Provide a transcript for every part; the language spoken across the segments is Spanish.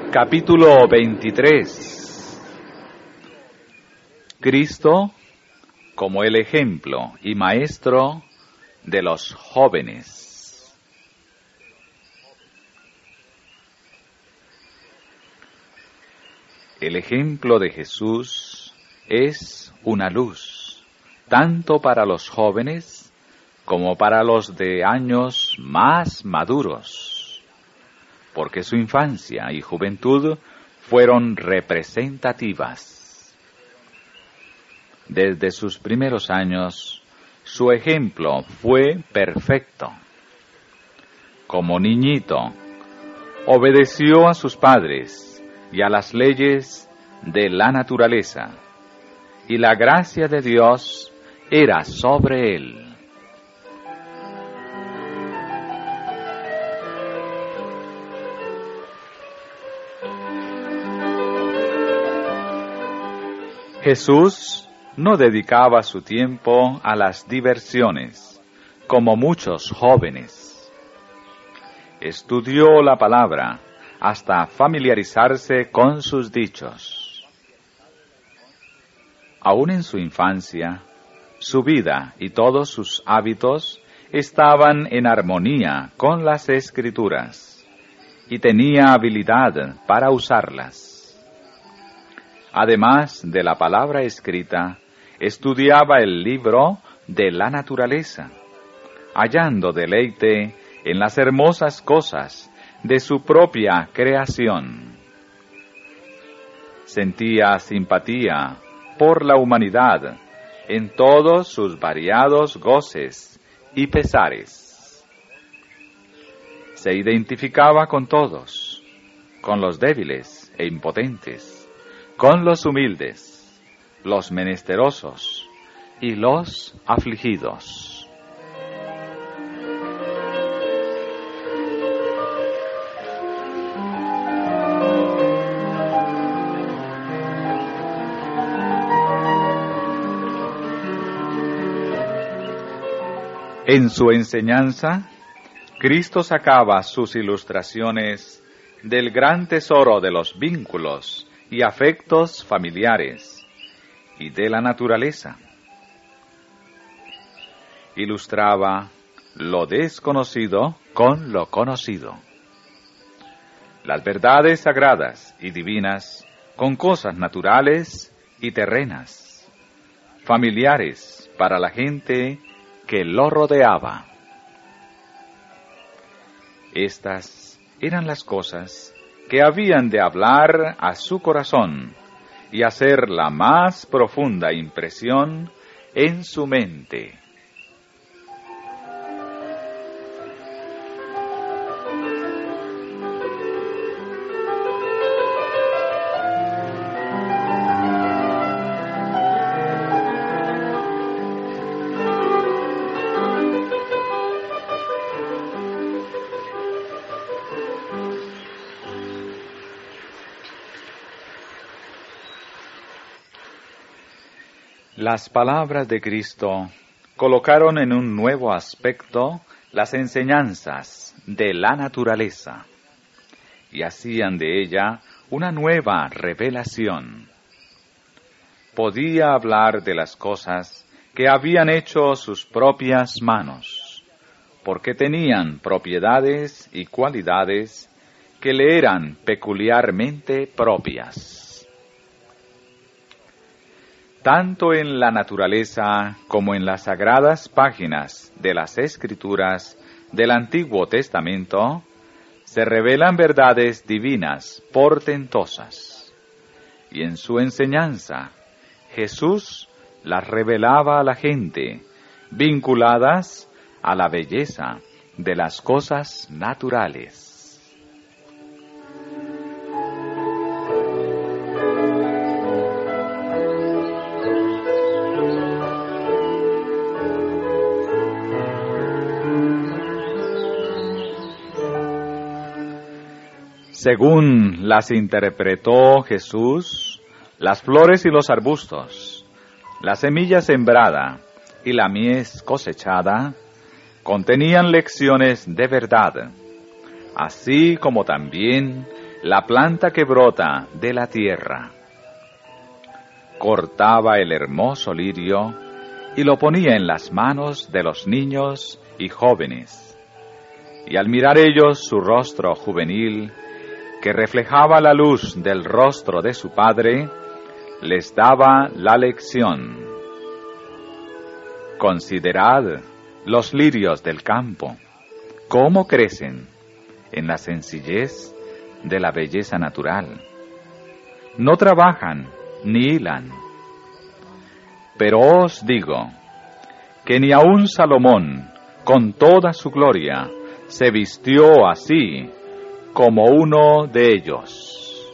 Capítulo 23. Cristo como el ejemplo y maestro de los jóvenes. El ejemplo de Jesús es una luz, tanto para los jóvenes como para los de años más maduros, porque su infancia y juventud fueron representativas. Desde sus primeros años, su ejemplo fue perfecto. Como niñito, obedeció a sus padres y a las leyes de la naturaleza, y la gracia de Dios era sobre él. Jesús no dedicaba su tiempo a las diversiones, como muchos jóvenes. Estudió la palabra hasta familiarizarse con sus dichos. Aún en su infancia, su vida y todos sus hábitos estaban en armonía con las Escrituras, y tenía habilidad para usarlas. Además de la palabra escrita, estudiaba el libro de la naturaleza, hallando deleite en las hermosas cosas de su propia creación. Sentía simpatía por la humanidad en todos sus variados goces y pesares. Se identificaba con todos, con los débiles e impotentes, con los humildes, los menesterosos y los afligidos. En su enseñanza, Cristo sacaba sus ilustraciones del gran tesoro de los vínculos y afectos familiares y de la naturaleza. Ilustraba lo desconocido con lo conocido, las verdades sagradas y divinas con cosas naturales y terrenas, familiares para la gente que lo rodeaba. Estas eran las cosas que habían de hablar a su corazón y hacer la más profunda impresión en su mente. Las palabras de Cristo colocaron en un nuevo aspecto las enseñanzas de la naturaleza y hacían de ella una nueva revelación. Podía hablar de las cosas que habían hecho sus propias manos, porque tenían propiedades y cualidades que le eran peculiarmente propias. Tanto en la naturaleza como en las sagradas páginas de las Escrituras del Antiguo Testamento, se revelan verdades divinas portentosas. Y en su enseñanza, Jesús las revelaba a la gente, vinculadas a la belleza de las cosas naturales. Según las interpretó Jesús, las flores y los arbustos, la semilla sembrada y la mies cosechada, contenían lecciones de verdad, así como también la planta que brota de la tierra. Cortaba el hermoso lirio y lo ponía en las manos de los niños y jóvenes. Y al mirar ellos su rostro juvenil, que reflejaba la luz del rostro de su padre, les daba la lección. Considerad los lirios del campo, cómo crecen en la sencillez de la belleza natural. No trabajan ni hilan. Pero os digo que ni aun Salomón, con toda su gloria, se vistió así como uno de ellos.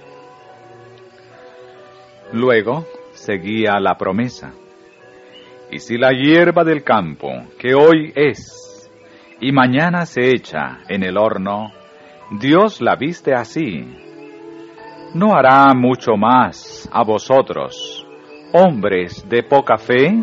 Luego seguía la promesa. Y si la hierba del campo, que hoy es, y mañana se echa en el horno, Dios la viste así, ¿no hará mucho más a vosotros, hombres de poca fe?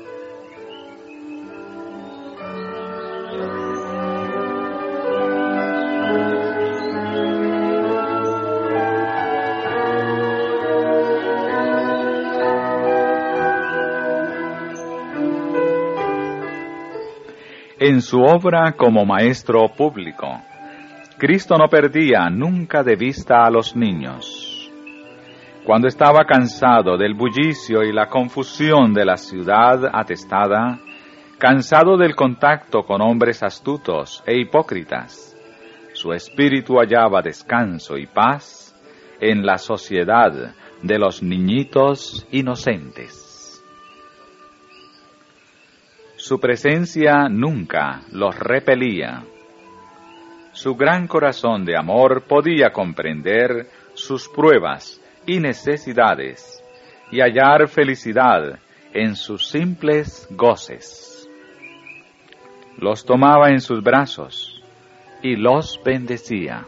En su obra como maestro público, Cristo no perdía nunca de vista a los niños. Cuando estaba cansado del bullicio y la confusión de la ciudad atestada, cansado del contacto con hombres astutos e hipócritas, su espíritu hallaba descanso y paz en la sociedad de los niñitos inocentes. Su presencia nunca los repelía. Su gran corazón de amor podía comprender sus pruebas y necesidades y hallar felicidad en sus simples goces. Los tomaba en sus brazos y los bendecía.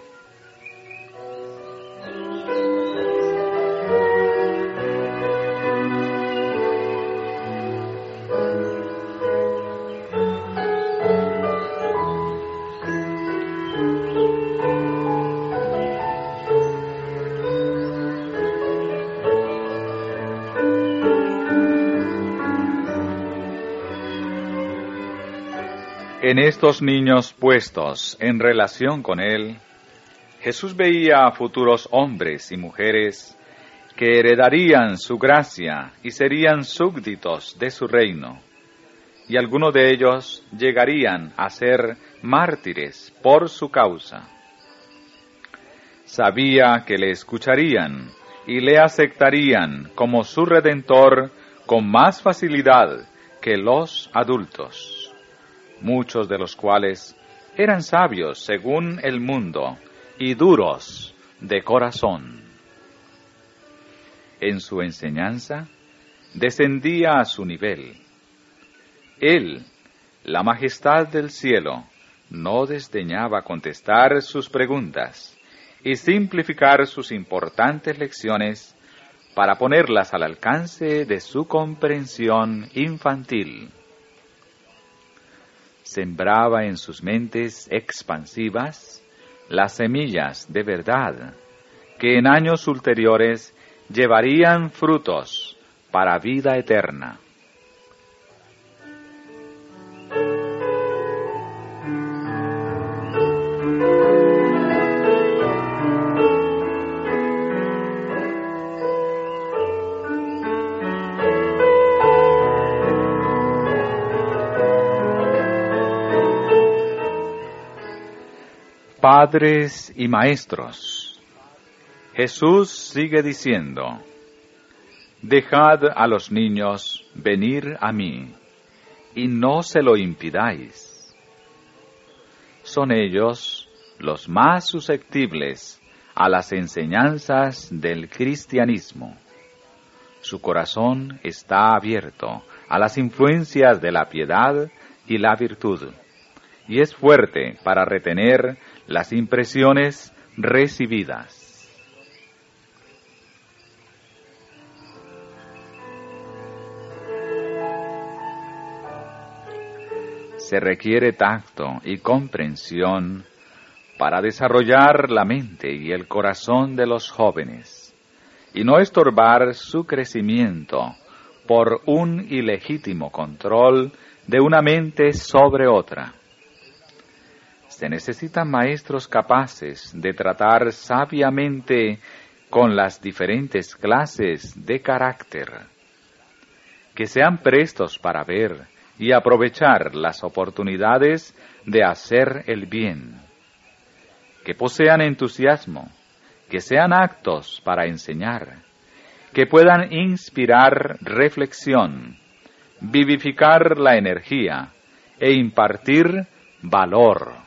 En estos niños puestos en relación con él, Jesús veía a futuros hombres y mujeres que heredarían su gracia y serían súbditos de su reino, y algunos de ellos llegarían a ser mártires por su causa. Sabía que le escucharían y le aceptarían como su Redentor con más facilidad que los adultos, muchos de los cuales eran sabios según el mundo y duros de corazón. En su enseñanza descendía a su nivel. Él, la majestad del cielo, no desdeñaba contestar sus preguntas y simplificar sus importantes lecciones para ponerlas al alcance de su comprensión infantil. Sembraba en sus mentes expansivas las semillas de verdad que en años ulteriores llevarían frutos para vida eterna. Padres y maestros, Jesús sigue diciendo, dejad a los niños venir a mí, y no se lo impidáis. Son ellos los más susceptibles a las enseñanzas del cristianismo. Su corazón está abierto a las influencias de la piedad y la virtud, y es fuerte para retener las impresiones recibidas. Se requiere tacto y comprensión para desarrollar la mente y el corazón de los jóvenes, y no estorbar su crecimiento por un ilegítimo control de una mente sobre otra. Se necesitan maestros capaces de tratar sabiamente con las diferentes clases de carácter, que sean prestos para ver y aprovechar las oportunidades de hacer el bien, que posean entusiasmo, que sean aptos para enseñar, que puedan inspirar reflexión, vivificar la energía e impartir valor.